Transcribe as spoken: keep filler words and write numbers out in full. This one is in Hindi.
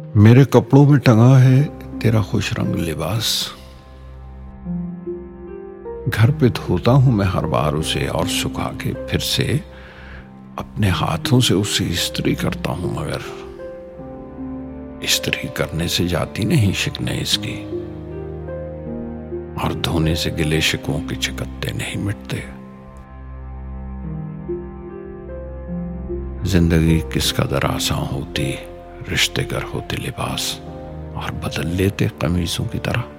मेरे कपड़ों में टंगा है तेरा खुश रंग लिबास। घर पे धोता हूं मैं हर बार उसे और सुखा के फिर से अपने हाथों से उसे इस्त्री करता हूं, मगर इस्त्री करने से जाती नहीं शिकने इसकी, और धोने से गिले शिकवों के चिकत्ते नहीं मिटते। जिंदगी किस कदर आसान होती रिश्ते गर होते लिबास, और बदल लेते कमीजों की तरह।